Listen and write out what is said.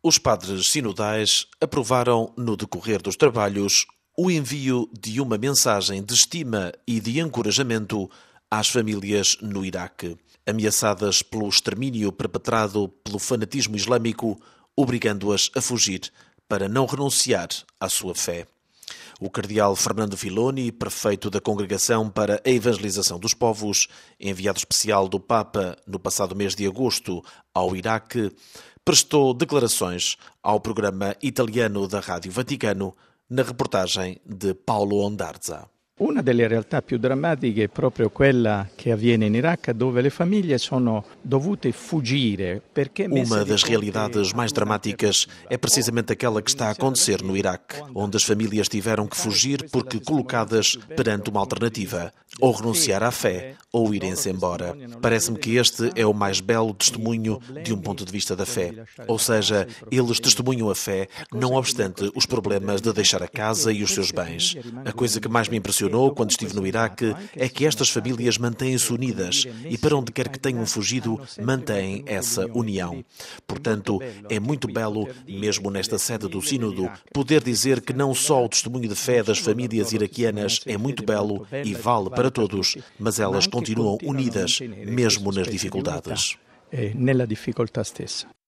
Os padres sinodais aprovaram, no decorrer dos trabalhos, o envio de uma mensagem de estima e de encorajamento às famílias no Iraque, ameaçadas pelo extermínio perpetrado pelo fanatismo islâmico, obrigando-as a fugir para não renunciar à sua fé. O cardeal Fernando Filoni, prefeito da Congregação para a Evangelização dos Povos, enviado especial do Papa no passado mês de agosto ao Iraque, prestou declarações ao programa italiano da Rádio Vaticano, na reportagem de Paolo Ondarza. Una delle realtà più drammatiche è proprio quella che avviene in Iraq, dove le famiglie sono dovute fuggire perché Uma das realidades mais dramáticas é precisamente aquela que está a acontecer no Iraque, onde as famílias tiveram que fugir porque colocadas perante uma alternativa, ou renunciar à fé, ou irem-se embora. Parece-me que este é o mais belo testemunho de um ponto de vista da fé. Ou seja, eles testemunham a fé, não obstante os problemas de deixar a casa e os seus bens. A coisa que mais me impressionou quando estive no Iraque é que estas famílias mantêm-se unidas e para onde quer que tenham fugido, mantêm essa união. Portanto, é muito belo, mesmo nesta sede do Sínodo, poder dizer que não só o testemunho de fé das famílias iraquianas é muito belo e vale para todos, mas elas continuam unidas, mesmo nas dificuldades. Nella difficoltà stessa.